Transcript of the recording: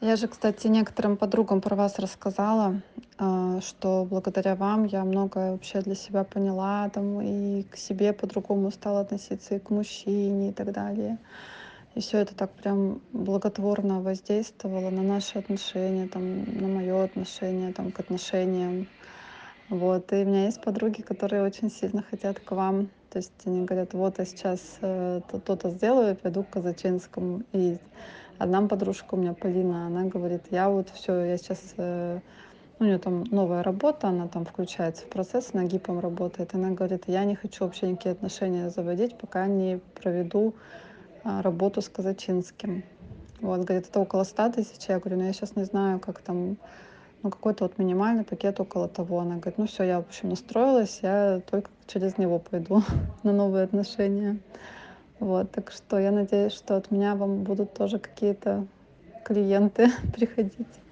Я же, кстати, некоторым подругам про вас рассказала, что благодаря вам я многое вообще для себя поняла, там, и к себе по-другому стала относиться, и к мужчине, и так далее. И все это так прям благотворно воздействовало на наши отношения, там, на мое отношение, там, к отношениям. Вот. И у меня есть подруги, которые очень сильно хотят к вам. То есть они говорят, вот я сейчас то-то сделаю, пойду к Казачинскому. И одна подружка у меня, Полина, она говорит, я вот все, я сейчас, у нее там новая работа, она там включается в процесс, она гипом работает. Она говорит, я не хочу вообще никакие отношения заводить, пока не проведу работу с Казачинским. Вот, говорит, это около 100 000. Я говорю, ну я сейчас не знаю, как там, ну какой-то вот минимальный пакет около того. Она говорит, ну все, я в общем настроилась, я только через него пойду на новые отношения. Вот, так что я надеюсь, что от меня вам будут тоже какие-то клиенты приходить.